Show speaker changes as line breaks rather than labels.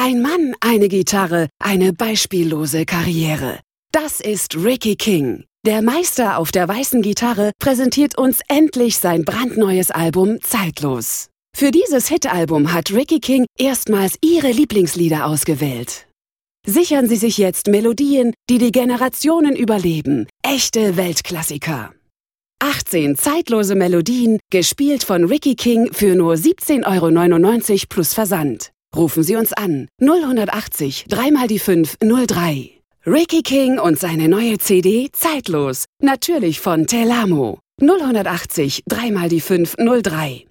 Ein Mann, eine Gitarre, eine beispiellose Karriere. Das ist Ricky King. Der Meister auf der weißen Gitarre präsentiert uns endlich sein brandneues Album Zeitlos. Für dieses Hit-Album hat Ricky King erstmals Ihre Lieblingslieder ausgewählt. Sichern Sie sich jetzt Melodien, die die Generationen überleben. Echte Weltklassiker. 18 zeitlose Melodien, gespielt von Ricky King für nur 17,99 € plus Versand. Rufen Sie uns an. 0180 3 mal die 5 03. Ricky King und seine neue CD Zeitlos. Natürlich von Telamo. 0180 3 mal die 5 03.